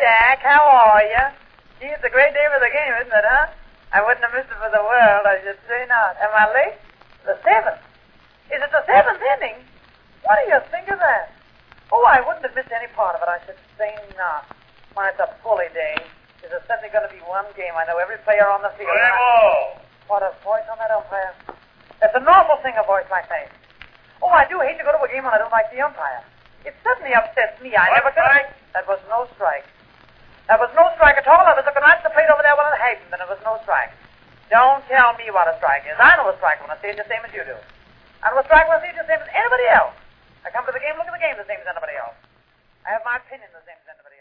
Jack. How are you? Gee, it's a great day for the game, isn't it, huh? I wouldn't have missed it for the world. I should say not. Am I late? The seventh. Is it the seventh inning? What do you think of that? Oh, I wouldn't have missed any part of it. I should say not. Why, it's a bully day. There's certainly going to be one game. I know every player on the field. What a voice on that umpire. It's an awful thing, a voice like that. Oh, I do hate to go to a game when I don't like the umpire. It certainly upsets me. I never could. That was no strike. That was no strike at all. I was looking right at the plate over there when it happened, and it was no strike. Don't tell me what a strike is. I know a strike when I see it the same as you do. I know a strike when I see it the same as anybody else. I come to the game, look at the game the same as anybody else. I have my opinion the same as anybody else.